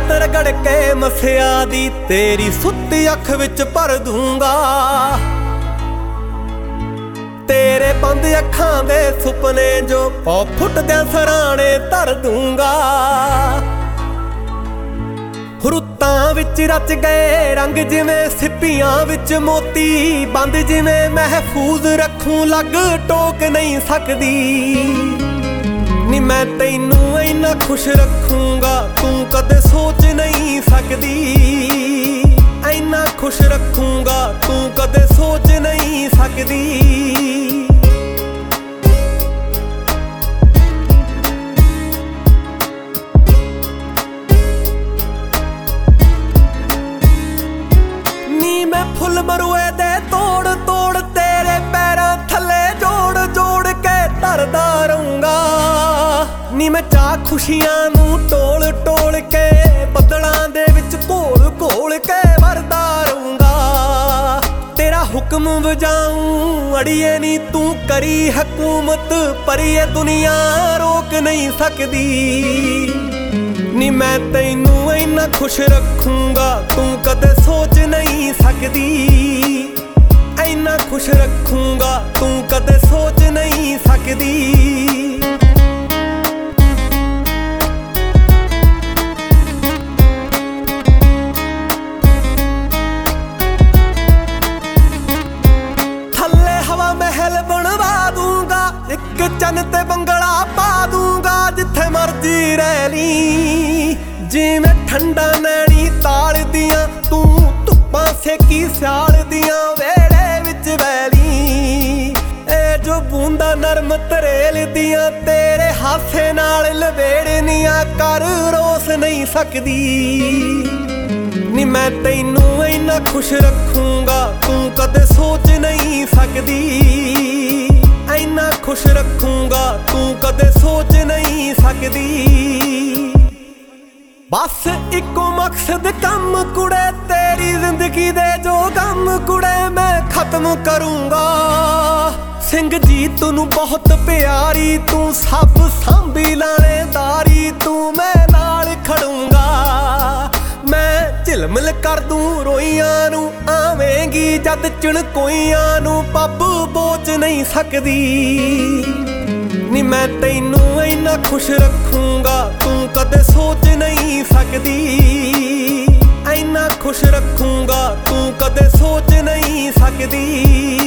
ਰਾਤ ਰਗੜ ਕੇ ਮਸਿਆ ਦੀ ਤੇਰੀ ਸੁੱਤੀ ਅੱਖ ਵਿੱਚ ਭਰ ਦੂੰਗਾ। ਤੇਰੇ ਬੰਦ ਅੱਖਾਂ ਦੇ ਸੁਪਨੇ ਜੋ ਪੌ ਫੁੱਟਦਿਆਂ ਸਰਾਣੇ ਧਰ ਦੂੰਗਾ। ਰੁੱਤਾਂ ਵਿੱਚ ਰਚ ਗਏ ਰੰਗ ਜਿਵੇਂ ਸਿੱਪੀਆਂ ਵਿੱਚ ਮੋਤੀ, ਬੰਦ ਜਿਵੇਂ ਮਹਿਫੂਜ਼ ਰੱਖੂੰ ਲੱਗ ਟੋਕ ਨਹੀਂ ਸਕਦੀ। ਨੀ ਮੈਂ ਤੈਨੂੰ ਇੰਨਾ ਖੁਸ਼ ਰੱਖੂੰਗਾ ਤੂੰ ਕਦੇ ਸੋਚ ਨਹੀਂ ਸਕਦੀ। ਇੰਨਾ ਖੁਸ਼ ਰੱਖੂੰਗਾ ਤੂੰ ਕਦੇ ਸੋਚ ਨਹੀਂ ਸਕਦੀ। ਫੁੱਲ ਮਰੂਏ ਦੇ ਤੋੜ ਤੋੜ ਤੇਰੇ ਪੈਰਾਂ ਥੱਲੇ ਜੋੜ ਜੋੜ ਕੇ ਧਰਦਾ ਰਹੂੰਗਾ। ਨੀ ਮੈਂ ਚਾਹ ਖੁਸ਼ੀਆਂ ਨੂੰ ਟੋਲ ਟੋਲ ਕੇ ਬੱਦਲਾਂ ਦੇ ਵਿੱਚ ਘੋਲ ਘੋਲ ਕੇ ਵਰਦਾ ਰਹੂੰਗਾ। ਤੇਰਾ ਹੁਕਮ ਵਜਾਊਂ ਅੜੀਏ ਨੀ ਤੂੰ ਕਰੀ ਹਕੂਮਤ, ਪਰ ਇਹ ਦੁਨੀਆ ਰੋਕ ਨਹੀਂ ਸਕਦੀ। ਨੀ ਮੈਂ ਤੈਨੂੰ ਇੰਨਾ ਖੁਸ਼ ਰੱਖੂੰਗਾ ਤੂੰ ਕਦੇ ਸੋਚ ਨਹੀਂ ਸਕਦੀ। ਇੰਨਾ ਖੁਸ਼ ਰੱਖੂੰਗਾ ਤੂੰ ਕਦੇ ਸੋਚ ਨਹੀਂ ਸਕਦੀ। ਥੱਲੇ ਹਵਾ ਮਹਿਲ ਬਣਵਾ ਦੂੰਗਾ, ਇੱਕ ਚੰਨ ਤੇ ਬੰਗਲਾ ਪਾ ਦੂੰਗਾ। ਜਿੱਥੇ ਮਰਜੀ ਰਹਿ ਲਈ ਜਿਵੇਂ ਠੰਡਾ ਨੈਣੀ ਤਾਲਦੀਆਂ ਤੂੰ ਧੁੱਪਾਂ ਸੇਕੀ ਸਿਆਲਦੀਆਂ ਵੇੜੇ ਵਿੱਚ ਵੈਲੀ। ਇਹ ਜੋ ਬੂੰਦਾ ਨਰਮ ਤਰੇਲ ਦੀਆਂ ਤੇਰੇ ਹਾਸੇ ਨਾਲ ਲਵੇੜਨੀਆਂ ਕਰ ਰੋਸ ਨਹੀਂ ਸਕਦੀ। ਨੀ ਮੈਂ ਤੈਨੂੰ ਇੰਨਾ ਖੁਸ਼ ਰੱਖੂੰਗਾ ਤੂੰ ਕਦੇ ਸੋਚ ਨਹੀਂ ਸਕਦੀ। ਇੰਨਾ ਖੁਸ਼ ਰੱਖੂੰਗਾ ਤੂੰ ਕਦੇ ਸੋਚ ਨਹੀਂ ਸਕਦੀ। ਬਸ ਇੱਕੋ ਮਕਸਦ ਕੰਮ ਕੁੜੇ ਤੇਰੀ ਜ਼ਿੰਦਗੀ ਦੇ ਜੋ ਗਮ ਕੁੜੇ ਮੈਂ ਖਤਮ ਕਰੂੰਗਾ। ਸਿੰਘ ਜੀ ਤੈਨੂੰ ਬਹੁਤ ਪਿਆਰੀ ਤੂੰ ਸਭ ਸਾਂਭੀ ਲਾਣੇਦਾਰੀ ਤੂੰ ਮੈਂ ਨਾਲ ਖੜੂੰਗਾ। ਮੈਂ ਝਿਲਮਿਲ ਕਰ ਦੂੰ ਰੋਈਆਂ ਨੂੰ ਆਵੇਂਗੀ ਜਦ ਚਿਣਕੋਈਆਂ ਨੂੰ ਪੱਬ ਬੋਚ ਨਹੀਂ ਸਕਦੀ। ਨੀ ਮੈਂ ਤੈਨੂੰ ਇੰਨਾ ਖੁਸ਼ ਰੱਖੂੰਗਾ ਤੂੰ ਕਦੇ ਸੋਚ ਨਹੀਂ ਸਕਦੀ। ਇੰਨਾ ਖੁਸ਼ ਰੱਖੂੰਗਾ ਤੂੰ ਕਦੇ ਸੋਚ ਨਹੀਂ ਸਕਦੀ।